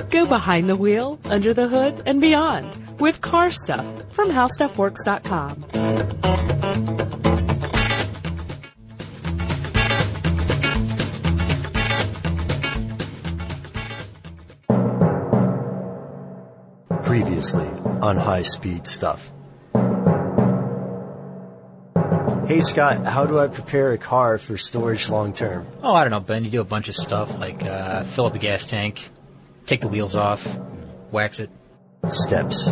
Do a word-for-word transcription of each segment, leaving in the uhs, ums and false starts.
Go behind the wheel, under the hood, and beyond with Car Stuff from How Stuff Works dot com. Previously on High Speed Stuff. Hey Scott, how do I prepare a car for storage long term? Oh, I don't know, Ben. You do a bunch of stuff like uh, fill up the gas tank, take the wheels off, wax it. Steps.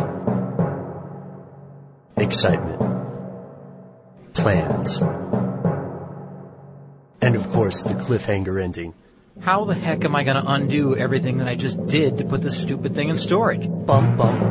Excitement. Plans. And of course, the cliffhanger ending. How the heck am I going to undo everything that I just did to put this stupid thing in storage? Bum, bum,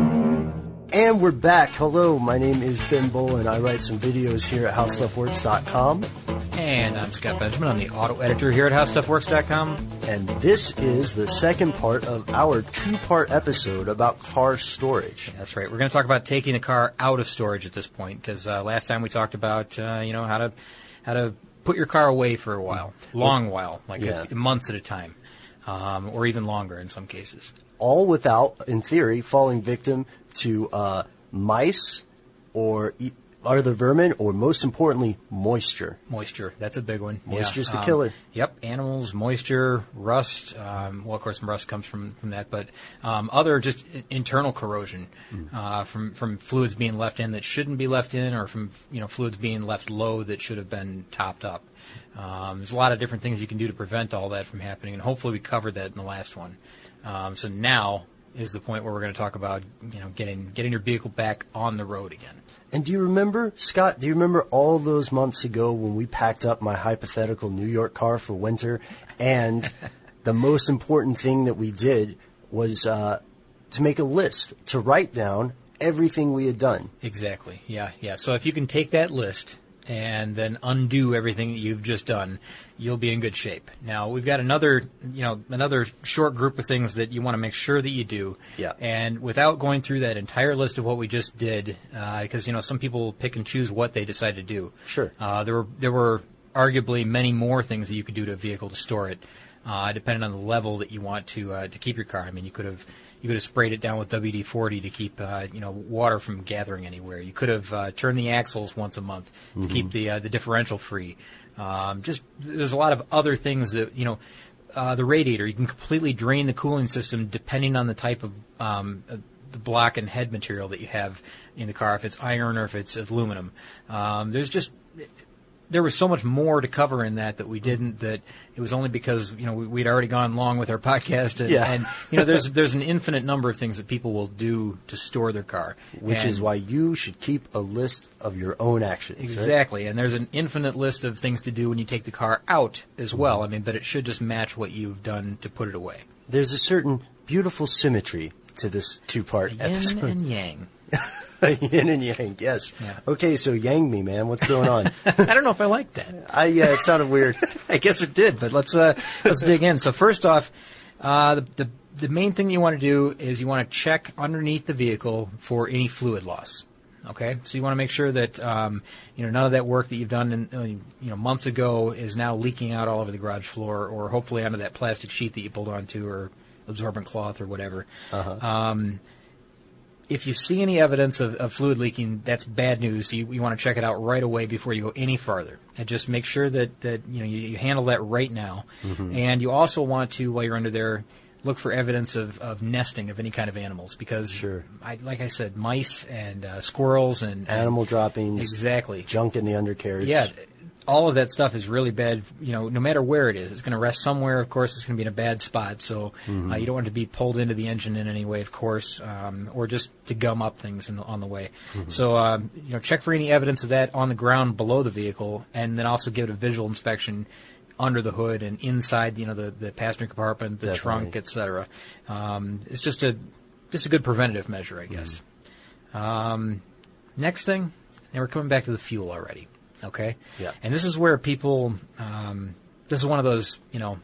bum. And we're back. Hello, my name is Ben Bull, and I write some videos here at How Stuff Works dot com. And I'm Scott Benjamin. I'm the auto editor here at How Stuff Works dot com. And this is the second part of our two-part episode about car storage. That's right. We're going to talk about taking a car out of storage at this point, because uh, last time we talked about, uh, you know, how to how to put your car away for a while, long while, like yeah. a, months at a time, um, or even longer in some cases. All without, in theory, falling victim to uh, mice or e- other vermin, or most importantly, moisture. Moisture, that's a big one. Moisture's yeah. the um, killer. Yep, animals, moisture, rust. Um, well, of course, rust comes from, from that, but um, other just internal corrosion mm. uh, from from fluids being left in that shouldn't be left in, or from you know fluids being left low that should have been topped up. Um, there's a lot of different things you can do to prevent all that from happening, and hopefully we covered that in the last one. Um, so now is the point where we're going to talk about you know getting getting your vehicle back on the road again. And do you remember, Scott, do you remember all those months ago when we packed up my hypothetical New York car for winter, and the most important thing that we did was uh, to make a list, to write down everything we had done? Exactly, yeah, yeah. So if you can take that list and then undo everything that you've just done, you'll be in good shape. Now, we've got another, you know, another short group of things that you want to make sure that you do. Yeah. And without going through that entire list of what we just did, because, uh, you know, some people pick and choose what they decide to do. Sure. Uh, there were there were arguably many more things that you could do to a vehicle to store it, uh, depending on the level that you want to uh, to keep your car. I mean, you could have you could have sprayed it down with W D forty to keep uh, you know water from gathering anywhere. You could have uh, turned the axles once a month to mm-hmm. keep the uh, the differential free. Um, just there's a lot of other things that you know. Uh, the radiator, you can completely drain the cooling system depending on the type of um, uh, the block and head material that you have in the car. If it's iron or if it's aluminum, um, there's just there was so much more to cover in that that we didn't. That it was only because you know we, we'd already gone long with our podcast, and, yeah. and you know there's there's an infinite number of things that people will do to store their car, which and is why you should keep a list of your own actions. Exactly, right? And there's an infinite list of things to do when you take the car out as well. I mean, but it should just match what you've done to put it away. There's a certain beautiful symmetry to this two-part Yin episode. and yang. Yin and yang, yes. Yeah. Okay, so yang me, man. What's going on? I don't know if I like that. I yeah, it sounded weird. I guess it did, but let's uh, let's dig in. So first off, uh, the, the the main thing you want to do is you want to check underneath the vehicle for any fluid loss. Okay, so you want to make sure that um, you know none of that work that you've done in, uh, you know months ago is now leaking out all over the garage floor, or hopefully onto that plastic sheet that you pulled onto, or absorbent cloth, or whatever. Uh-huh. Um, If you see any evidence of, of fluid leaking, that's bad news. You, you want to check it out right away before you go any farther, and just make sure that, that you know you, you handle that right now. Mm-hmm. And you also want to, while you're under there, look for evidence of, of nesting of any kind of animals, because, sure. I, like I said, mice and uh, squirrels and animal and, droppings, exactly, junk in the undercarriage. Yeah. All of that stuff is really bad, you know, no matter where it is. It's going to rest somewhere. Of course, it's going to be in a bad spot. So mm-hmm. uh, you don't want it to be pulled into the engine in any way, of course, um, or just to gum up things in the, on the way. Mm-hmm. So, um, you know, check for any evidence of that on the ground below the vehicle, and then also give it a visual inspection under the hood and inside, you know, the, the passenger compartment, the Definitely. trunk, et cetera. Um, it's just a, just a good preventative measure, I guess. Mm-hmm. Um, next thing, and we're coming back to the fuel already. Okay? Yeah. And this is where people, um, this is one of those, you know,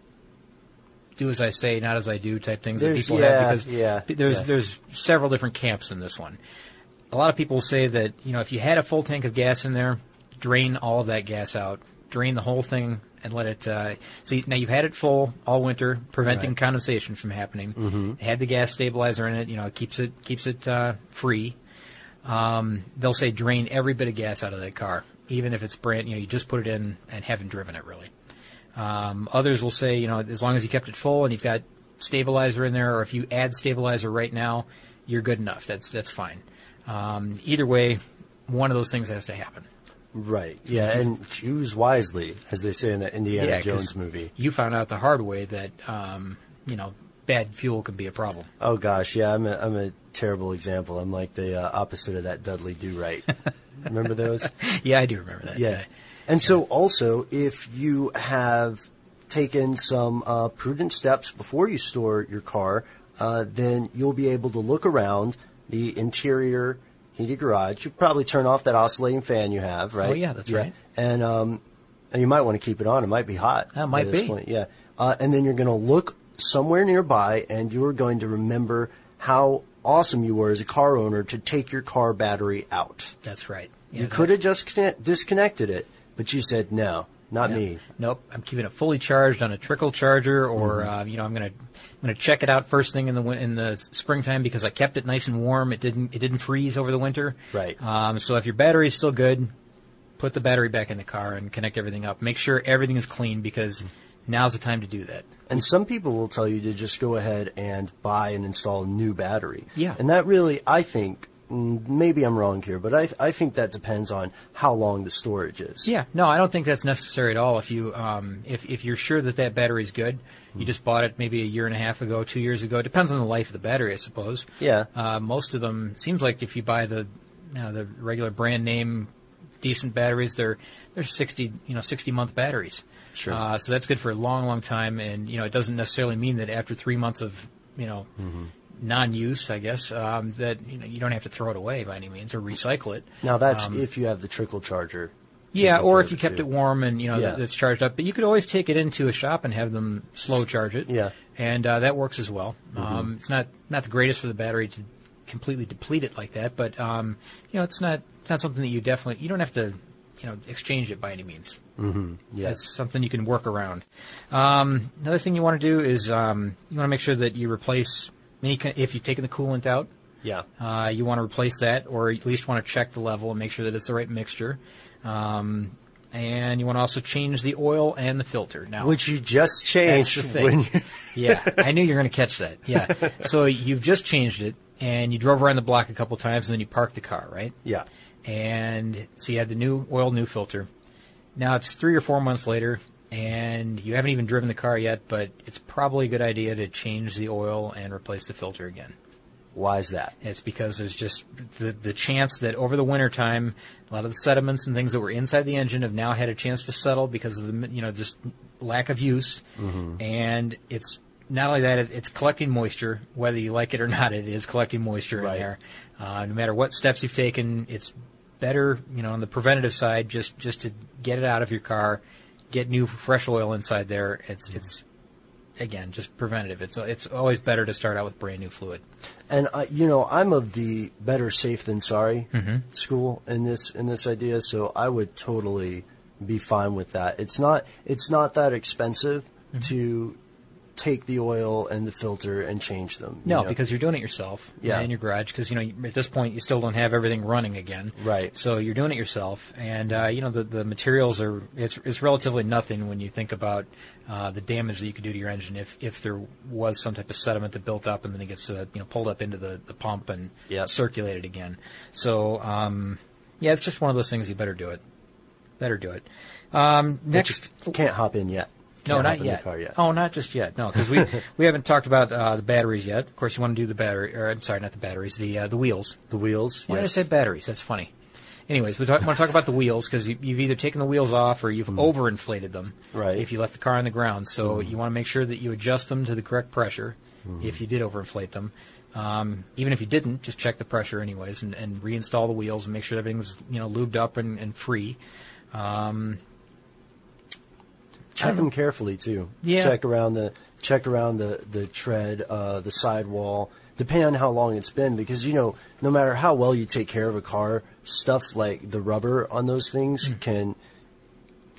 do as I say, not as I do type things there's, that people yeah, have, because yeah, there's yeah. there's several different camps in this one. A lot of people say that, you know, if you had a full tank of gas in there, drain all of that gas out, drain the whole thing and let it. Uh, so you, now you've had it full all winter, preventing Right. condensation from happening. Mm-hmm. It had the gas stabilizer in it. You know, it keeps it keeps it uh, free. Um, they'll say drain every bit of gas out of that car, even if it's brand. You know, you just put it in and haven't driven it really. Um, others will say, you know, as long as you kept it full and you've got stabilizer in there, or if you add stabilizer right now, you're good enough. That's that's fine. Um, either way, one of those things has to happen. Right. Yeah, and choose wisely, as they say in that Indiana Yeah, 'cause Jones movie. You found out the hard way that um, you know bad fuel can be a problem. Oh gosh, yeah, I'm a, I'm a terrible example. I'm like the uh, opposite of that Dudley Do Right. Remember those? Yeah, I do remember that. Yeah. And so also, if you have taken some uh, prudent steps before you store your car, uh, then you'll be able to look around the interior heated garage. You probably turn off that oscillating fan you have, right? Oh, yeah, that's right. And um, and you might want to keep it on. It might be hot. That at might this be. point. Yeah. Uh, and then you're going to look somewhere nearby, and you're going to remember how awesome you were as a car owner to take your car battery out. That's right. Yeah, You that's- could have just connect, disconnected it, but you said no, not Yeah. me. Nope. I'm keeping it fully charged on a trickle charger, or Mm-hmm. uh, you know, I'm gonna I'm gonna check it out first thing in the win- in the springtime because I kept it nice and warm. It didn't it didn't freeze over the winter. Right. Um, so if your battery is still good, put the battery back in the car and connect everything up. Make sure everything is clean because now's the time to do that. And some people will tell you to just go ahead and buy and install a new battery. Yeah. And that really, I think, mm, maybe I'm wrong here, but I, I think that depends on how long the storage is. Yeah, no, I don't think that's necessary at all. If you, um, if if you're sure that that battery's good, you just bought it maybe a year and a half ago, two years ago. It depends on the life of the battery, I suppose. Yeah. Uh, most of them seems like if you buy the, you know, the regular brand name, decent batteries, they're they're sixty, you know, sixty month batteries. Sure. Uh, so that's good for a long, long time, and you know, it doesn't necessarily mean that after three months of, you know. Mm-hmm. non-use, I guess, um, that you know you don't have to throw it away by any means or recycle it. Now, that's Um, if you have the trickle charger. Yeah, taken or care if of you kept too. it warm and you know Yeah. that it's charged up. But you could always take it into a shop and have them slow charge it. Yeah. and uh, that works as well. Mm-hmm. Um, it's not not the greatest for the battery to completely deplete it like that, but um, you know it's not it's not something that you definitely you don't have to you know exchange it by any means. Mm-hmm. Yes. That's something you can work around. Um, another thing you want to do is um, you want to make sure that you replace any kind if you've taken the coolant out. Yeah. Uh, you want to replace that, or at least want to check the level and make sure that it's the right mixture. Um, and you want to also change the oil and the filter. Now, Which you just that's changed. the thing. When you, Yeah, I knew you were going to catch that. Yeah. So you've just changed it, and you drove around the block a couple times, and then you parked the car, right? yeah. And so you had the new oil, new filter. Now it's three or four months later, and you haven't even driven the car yet, but it's probably a good idea to change the oil and replace the filter again. Why is that? It's because there's just the, the chance that over the winter time, a lot of the sediments and things that were inside the engine have now had a chance to settle because of the, you know, just lack of use. Mm-hmm. And it's not only that, it, it's collecting moisture, whether you like it or not, it is collecting moisture Right. in there. Uh, no matter what steps you've taken, it's better, you know, on the preventative side, just, just to get it out of your car, get new fresh oil inside there. It's, Mm-hmm. it's, again, just preventative. It's, it's always better to start out with brand new fluid. And I, you know, I'm of the better safe than sorry Mm-hmm. school in this in this idea, so I would totally be fine with that. It's not it's not that expensive Mm-hmm. to take the oil and the filter and change them. you No, know? because you're doing it yourself Yeah. in your garage. Because you know at this point you still don't have everything running again. Right. So you're doing it yourself, and uh, you know the the materials are it's it's relatively nothing when you think about uh, the damage that you could do to your engine if if there was some type of sediment that built up and then it gets uh, you know pulled up into the, the pump and Yep. circulated again. So um, yeah, it's just one of those things. You better do it. Better do it. Um, But next. you can't hop in yet. No, Can't not hop in yet. The car yet. Oh, not just yet. No, because we we haven't talked about uh, the batteries yet. Of course, you want to do the battery. Or I'm sorry, not the batteries. The uh, the wheels. The wheels. Why yes. did I say batteries? That's funny. Anyways, we talk, want to talk about the wheels because you, you've either taken the wheels off or you've overinflated them. Right. If you left the car on the ground, so you want to make sure that you adjust them to the correct pressure. If you did overinflate them, um, even if you didn't, just check the pressure anyways and, and reinstall the wheels and make sure everything's you know lubed up and, and free. Um, Check them carefully too. Yeah. Check around the check around the the tread, uh, the sidewall. Depending on how long it's been, because you know, no matter how well you take care of a car, stuff like the rubber on those things can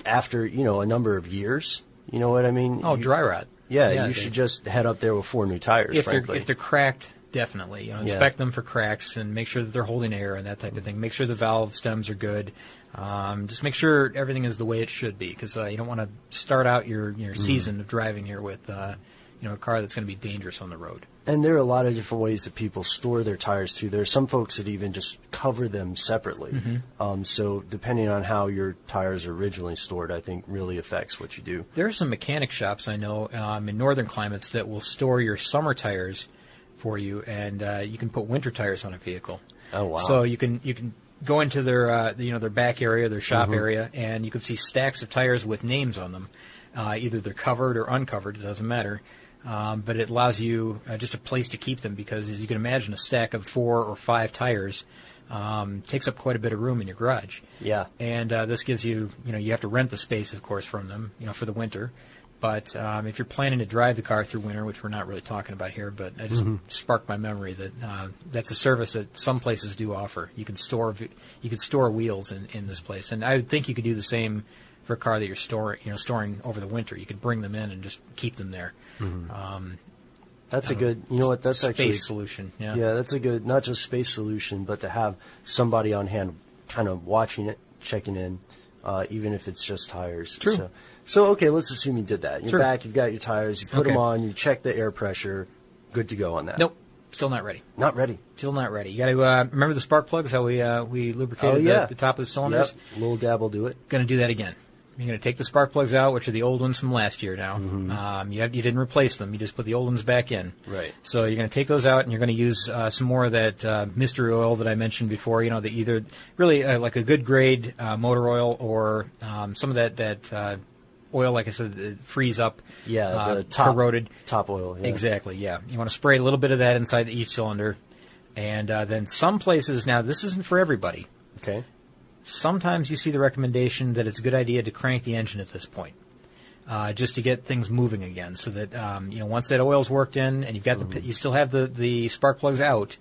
after, you know, a number of years. You know what I mean? Oh, you, dry rot. Yeah, Yeah, you they- should just head up there with four new tires, If they're, frankly. if they're cracked, definitely. You know, inspect them for cracks and make sure that they're holding air and that type of thing. Make sure the valve stems are good. Um, just make sure everything is the way it should be, because uh, you don't want to start out your, your season of driving here with uh, you know, a car that's going to be dangerous on the road. And there are a lot of different ways that people store their tires, too. There are some folks that even just cover them separately. Mm-hmm. Um, so depending on how your tires are originally stored, I think really affects what you do. There are some mechanic shops I know um, in northern climates that will store your summer tires for you, and uh, you can put winter tires on a vehicle. Oh, wow. So you can you can go into their uh, you know their back area, their shop Mm-hmm. area, and you can see stacks of tires with names on them. Uh, either they're covered or uncovered, it doesn't matter. Um, but it allows you uh, just a place to keep them, because, as you can imagine, a stack of four or five tires um, takes up quite a bit of room in your garage. Yeah. And uh, this gives you, you know, you have to rent the space, of course, from them, you know, for the winter. But um, if you're planning to drive the car through winter, which we're not really talking about here, but I just Mm-hmm. sparked my memory that uh, that's a service that some places do offer. You can store v- you can store wheels in, in this place, and I would think you could do the same for a car that you're storing, you know, storing over the winter. You could bring them in and just keep them there. Um, That's a good, you know what, that's space actually, solution. Yeah. yeah, that's a good, not just space solution, but to have somebody on hand kind of watching it, checking in, uh, even if it's just tires. True. So, so, okay, let's assume you did that. You're Sure. back, you've got your tires, you put Okay. them on, you check the air pressure, good to go on that. Nope. Still not ready. Not ready. Still not ready. You got to uh, remember the spark plugs. How we uh, we lubricated Oh, yeah. the, the top of the cylinders. Yep. Little dab will do it. Going to do that again. You're going to take the spark plugs out, which are the old ones from last year now. Mm-hmm. Um, you, have, you didn't replace them. You just put the old ones back in. Right. So you're going to take those out, and you're going to use uh, some more of that uh, mystery oil that I mentioned before. You know, the either really uh, like a good grade uh, motor oil, or um, some of that that uh, oil, like I said, that freeze up. Yeah, uh, the top, corroded. top oil. Yeah. Exactly. Yeah. You want to spray a little bit of that inside each cylinder, and uh, then some places. Now, this isn't for everybody. Okay. Sometimes you see the recommendation that it's a good idea to crank the engine at this point, uh, just to get things moving again. So that um, you know, once that oil's worked in and you've got the you still have the, the spark plugs out.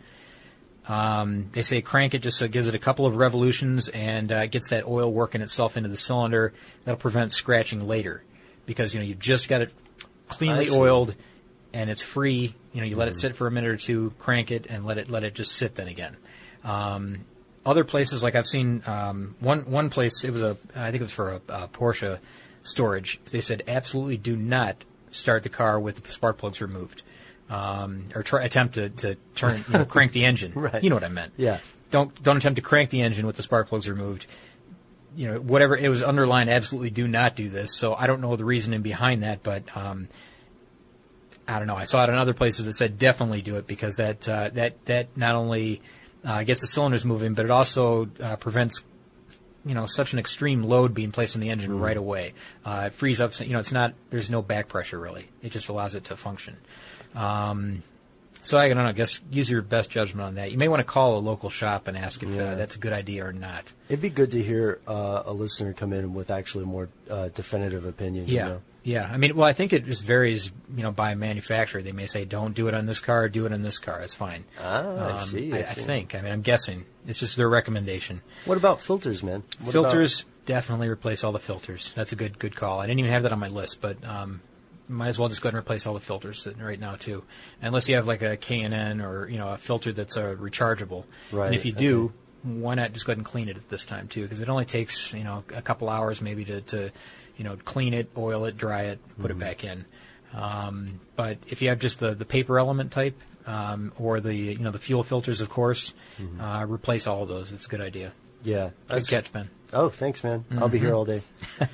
Um, they say crank it just so it gives it a couple of revolutions and uh, gets that oil working itself into the cylinder. That'll prevent scratching later, because you know you've just got it cleanly I see. oiled and it's free. You know, you let it sit for a minute or two, crank it, and let it let it just sit then again. Um, Other places, like I've seen um, one one place, it was a I think it was for a, a Porsche storage. They said absolutely do not start the car with the spark plugs removed, um, or try, attempt to, to turn you know, crank the engine. Right. You know what I meant. Yeah. Don't don't attempt to crank the engine with the spark plugs removed. You know, whatever it was underlined, absolutely do not do this. So I don't know the reasoning behind that, but um, I don't know. I saw it in other places that said definitely do it, because that uh, that that not only Uh, gets the cylinders moving, but it also uh, prevents, you know, such an extreme load being placed on the engine right away. Uh, it frees up, you know, it's not, there's no back pressure really. It just allows it to function. Um, so I don't know, I guess use your best judgment on that. You may want to call a local shop and ask if Yeah. uh, that's a good idea or not. It'd be good to hear uh, a listener come in with actually a more uh, definitive opinion. Yeah. You know? Yeah. I mean, well, I think it just varies, you know, by manufacturer. They may say, don't do it on this car, do it on this car. That's fine. Ah, I Um, see. I, I I see. think. I mean, I'm guessing. It's just their recommendation. What about filters, man? What Filters, definitely replace all the filters. That's a good good call. I didn't even have that on my list, but um, might as well just go ahead and replace all the filters sitting right now too. Unless you have like a K and N or you know a filter that's uh, rechargeable. Right, And if you do, why not just go ahead and clean it at this time too? Because it only takes you know a couple hours maybe to, to you know clean it, oil it, dry it, put Mm-hmm. it back in. Um, but if you have just the, the paper element type um, or the you know the fuel filters, of course, Mm-hmm. uh, replace all of those. It's a good idea. Yeah. Good that's- catch, Ben. Oh, thanks, man. I'll be here all day.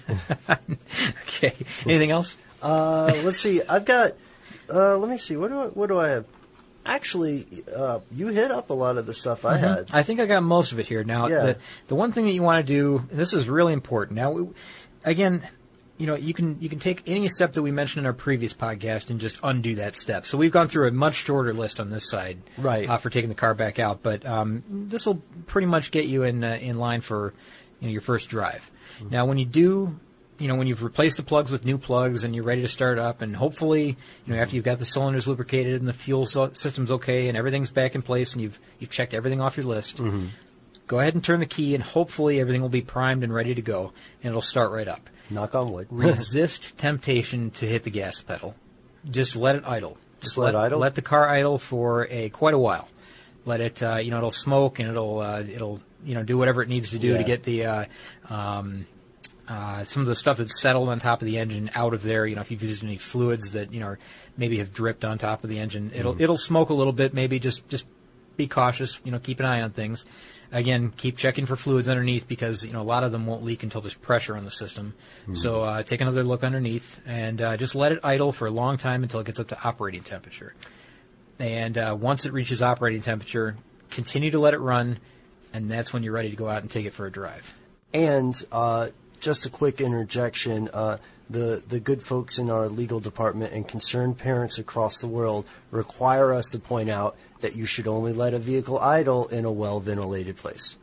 Okay. Anything else? Uh, let's see. I've got. Uh, let me see. What do I? What do I have? Actually, uh, you hit up a lot of the stuff I had. I think I got most of it here. Now, Yeah. the, the one thing that you want to do, and this is really important. Now, we, again, you know, you can you can take any step that we mentioned in our previous podcast and just undo that step. So we've gone through a much shorter list on this side, Right. uh, for taking the car back out. But um, this will pretty much get you in uh, in line for you know, your first drive. Now, when you do. You know, when you've replaced the plugs with new plugs and you're ready to start up, and hopefully, you know, after you've got the cylinders lubricated and the fuel so- system's okay and everything's back in place and you've you've checked everything off your list, go ahead and turn the key, and hopefully everything will be primed and ready to go, and it'll start right up. Knock on wood. Resist temptation to hit the gas pedal. Just let it idle. Just let it idle? Let the car idle for a quite a while. Let it, uh, you know, it'll smoke and it'll, uh, it'll, you know, do whatever it needs to do Yeah. to get the, uh, um, uh, some of the stuff that's settled on top of the engine out of there. You know, if you've used any fluids that, you know, maybe have dripped on top of the engine, it'll, Mm. it'll smoke a little bit. Maybe just, just be cautious. You know, keep an eye on things. Again, keep checking for fluids underneath because, you know, a lot of them won't leak until there's pressure on the system. Mm. So uh, take another look underneath and uh, just let it idle for a long time until it gets up to operating temperature. And uh, once it reaches operating temperature, continue to let it run, and that's when you're ready to go out and take it for a drive. And uh, just a quick interjection, uh, the, the good folks in our legal department and concerned parents across the world require us to point out that you should only let a vehicle idle in a well-ventilated place.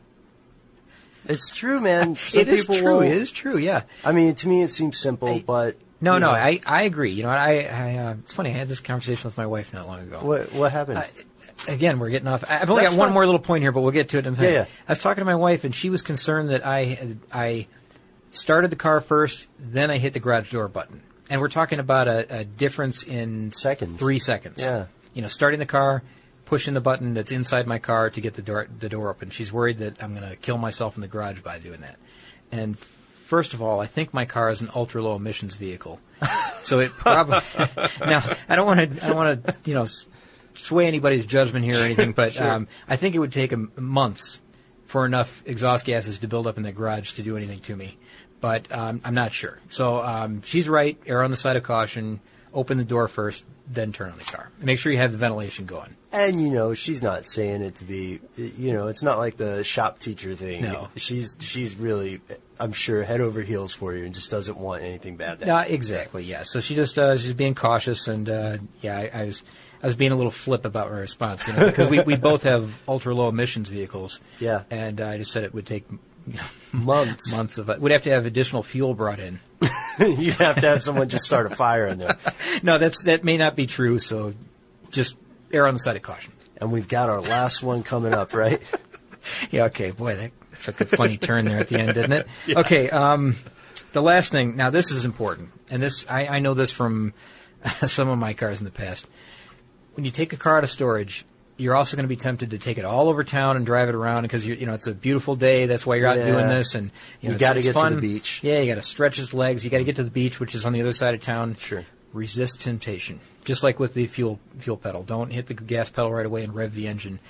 It's true, man. Some It is people true. won't- It is true, yeah. I mean, to me it seems simple, I- but... No, you no, know, I, I agree. You know, I, I uh, it's funny, I had this conversation with my wife not long ago. What, what happened? Uh, again, we're getting off. I've only That's got one fine. more little point here, but we'll get to it in a minute. Yeah, yeah. I was talking to my wife, and she was concerned that I I started the car first, then I hit the garage door button. And we're talking about a, a difference in Seconds. three seconds. Yeah. You know, starting the car, pushing the button that's inside my car to get the door the door open. She's worried that I'm going to kill myself in the garage by doing that. And first of all, I think my car is an ultra low emissions vehicle. So it probably now I don't want to I don't want to you know s- sway anybody's judgment here or anything, but Sure. um, I think it would take a, months for enough exhaust gases to build up in the garage to do anything to me. But um, I'm not sure. So um, she's right. Err on the side of caution. Open the door first, then turn on the car. Make sure you have the ventilation going. And, you know, she's not saying it to be, you know, it's not like the shop teacher thing. No. She's she's really, I'm sure, head over heels for you and just doesn't want anything bad to No, happen. exactly. Yeah. So she just uh, she's being cautious, and uh, yeah, I, I was I was being a little flip about my response, you know, because we we both have ultra low emissions vehicles. Yeah. And uh, I just said it would take you know, Months. months of it. We'd have to have additional fuel brought in. You have to have someone just start a fire in there. No, that's that may not be true. So just err on the side of caution. And we've got our last one coming up, right? Yeah. Okay. Boy, that took a funny turn there at the end, didn't it? Okay. Um, the last thing. Now, this is important, and this I, I know this from some of my cars in the past. When you take a car out of storage, you're also going to be tempted to take it all over town and drive it around because you you know it's a beautiful day. That's why you're out Yeah. doing this, and you, know, You it's- gotta it's get to fun. the beach. Yeah, you got to stretch his legs. You got to get to the beach, which is on the other side of town. Sure. Resist temptation, just like with the fuel fuel pedal. Don't hit the gas pedal right away and rev the engine.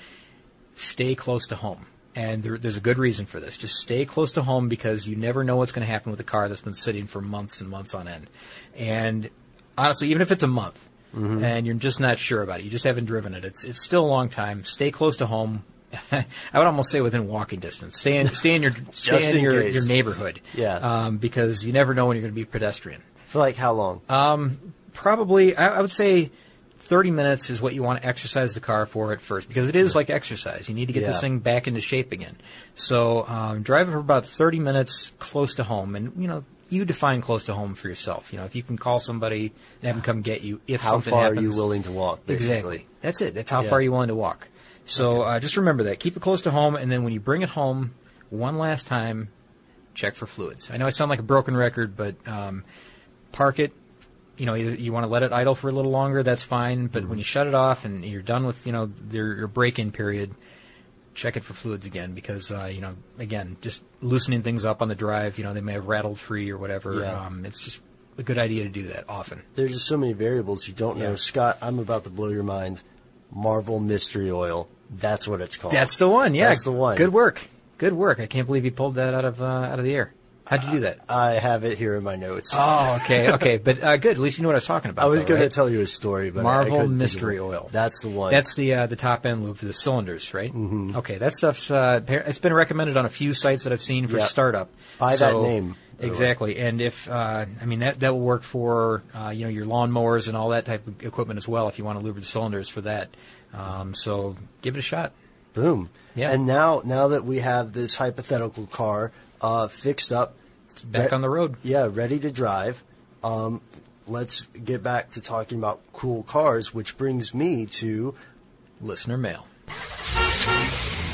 Stay close to home. And there, there's a good reason for this. Just stay close to home because you never know what's going to happen with a car that's been sitting for months and months on end. And honestly, even if it's a month and you're just not sure about it, you just haven't driven it, it's it's still a long time. Stay close to home. I would almost say within walking distance. Stay in stay in your stay Just in, in your, case. your neighborhood. Yeah. Um, because you never know when you're going to be pedestrian. For like how long? Probably, I, I would say thirty minutes is what you want to exercise the car for at first, because it is like exercise. You need to get this Yeah. thing back into shape again. So um, drive it for about thirty minutes close to home, and you know you define close to home for yourself. You know, if you can call somebody and have them come get you, if How something far happens, are you willing to walk? Basically? exactly. That's it. That's how Yeah. far you're willing to walk. So uh, just remember that. Keep it close to home, and then when you bring it home, one last time, check for fluids. I know I sound like a broken record, but um, park it. You know, either you want to let it idle for a little longer, that's fine. But when you shut it off and you're done with, you know, your, your break-in period, check it for fluids again because, uh, you know, again, just loosening things up on the drive, you know, they may have rattled free or whatever. Yeah. Um, it's just a good idea to do that often. There's just so many variables you don't know. Yeah. Scott, I'm about to blow your mind. Marvel Mystery Oil. That's what it's called. That's the one, yeah. That's the one. Good work. Good work. I can't believe you pulled that out of uh, out of the air. How'd you do that? I have it here in my notes. Oh, okay, okay. But uh, good. At least you know what I was talking about. I was though, going to right? tell you a story, but I- I Marvel couldn't think of Mystery it. Oil. That's the one. That's the uh, the top end loop for the cylinders, right? Mm-hmm. Okay, that stuff's uh, par- it's been recommended on a few sites that I've seen for Yep. startup. By So- that name. by the way. Exactly, and if uh, I mean that that will work for uh, you know your lawnmowers and all that type of equipment as well. If you want to lubricate the cylinders for that, um, so give it a shot. Boom. Yeah. And now, now that we have this hypothetical car uh, fixed up, It's back re- on the road. yeah, ready to drive, um, let's get back to talking about cool cars, which brings me to Listener mail.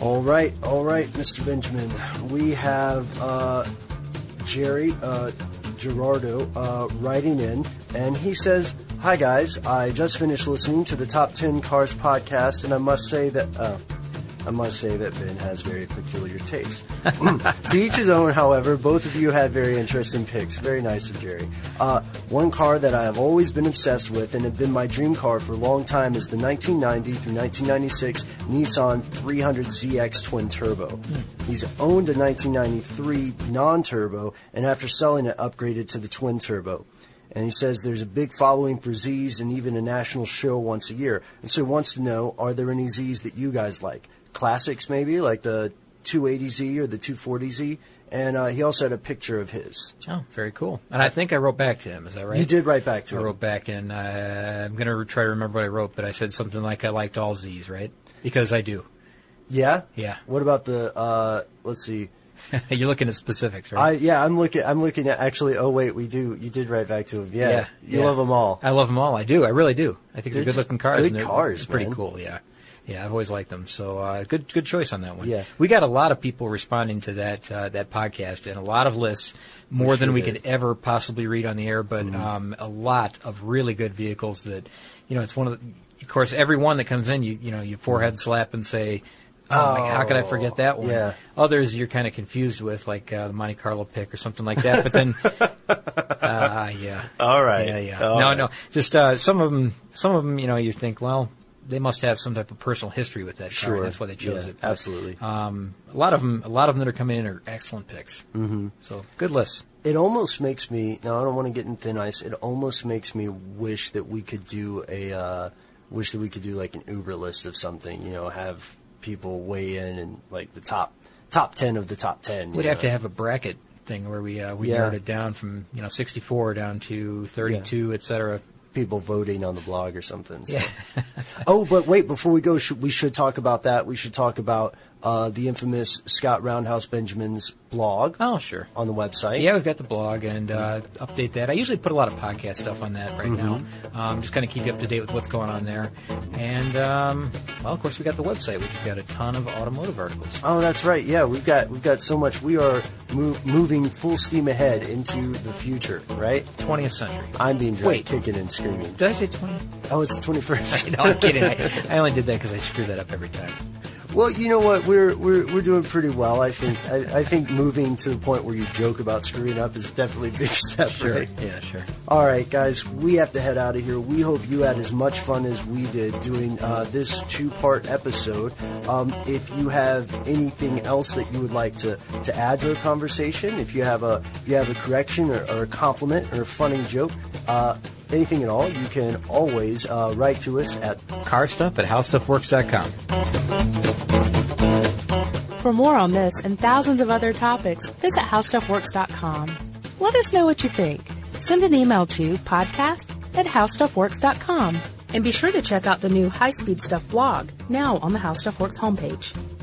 All right, all right, Mister Benjamin. We have uh, Jerry uh, Gerardo uh, writing in, and he says, "Hi guys, I just finished listening to the Top ten Cars podcast, and I must say that uh, I must say that Ben has very peculiar taste. To each his own, however, both of you had very interesting picks. Very nice of Jerry. Uh, one car that I have always been obsessed with and have been my dream car for a long time is the nineteen ninety through nineteen ninety-six Nissan three hundred Z X Twin Turbo. Mm. He's owned a nineteen ninety-three non-turbo, and after selling it, upgraded to the Twin Turbo. And he says there's a big following for Zs and even a national show once a year. And so he wants to know, are there any Zs that you guys like? Classics maybe, like the two eighty Z or the two forty Z. And uh, he also had a picture of his. Oh, very cool. And I think I wrote back to him. Is that right? You did write back to I him. I wrote back, and uh, I'm going to try to remember what I wrote, but I said something like I liked all Zs, right? Because I do. Yeah? Yeah. What about the, uh, let's see. You're looking at specifics, right? I, yeah, I'm looking. I'm looking at actually. Oh wait, we do. You did write back to him. Yeah, yeah you yeah. love them all. I love them all. I do. I really do. I think they're, they're good-looking cars. Good and they're, cars, they're pretty man. cool. Yeah, yeah. I've always liked them. So uh, good, good choice on that one. Yeah, we got a lot of people responding to that uh, that podcast, and a lot of lists, more we than sure we did. could ever possibly read on the air. But mm-hmm. um, a lot of really good vehicles that, you know, it's one of the. Of course, every one that comes in, you you know, you forehead slap and say. Oh, my, how could I forget that one? Yeah. Others you're kind of confused with, like uh, the Monte Carlo pick or something like that. But then, uh, yeah. All right. Yeah, yeah. All no, right. no. Just uh, some of them. Some of them, you know, you think, well, they must have some type of personal history with that car. Sure. And that's why they chose yeah, it. But, absolutely. Um, a lot of them. A lot of them that are coming in are excellent picks. Mm-hmm. So good lists. It almost makes me. Now I don't want to get in thin ice. It almost makes me wish that we could do a. Uh, wish that we could do like an Uber list of something. You know, have. People weigh in and like the top top ten of the top ten. We'd know. have to have a bracket thing where we uh, we yeah. narrowed it down from you know sixty-four down to thirty-two, yeah. et cetera. People voting on the blog or something. So. Yeah. Oh, but wait! Before we go, should, we should talk about that. We should talk about uh, the infamous Scott Roundhouse Benjamin's blog. Oh, sure. On the website. Yeah, we've got the blog and uh, update that. I usually put a lot of podcast stuff on that right mm-hmm. now. Um, just kind of keep you up to date with what's going on there. And um, well, of course, we got the website, which has got a ton of automotive articles. Oh, that's right. Yeah, we've got we've got so much. We are move, moving full steam ahead into the future, right? twentieth century. I'm being dragged, Wait. kicking and screaming. Did I say twenty? Oh, it's the twenty-first. No, I'm kidding. I, I only did that because I screw that up every time. Well, you know what? We're we're we're doing pretty well. I think I, I think moving to the point where you joke about screwing up is definitely a big step. Sure. Right? Yeah, sure. All right, guys, we have to head out of here. We hope you had as much fun as we did doing uh, this two-part episode. Um, if you have anything else that you would like to, to add to our conversation, if you have a if you have a correction or, or a compliment or a funny joke. Uh, Anything at all, you can always uh, write to us at carstuff at howstuffworks dot com. For more on this and thousands of other topics, visit howstuffworks dot com. Let us know what you think. Send an email to podcast at howstuffworks dot com. And be sure to check out the new High Speed Stuff blog, now on the How Stuff Works homepage.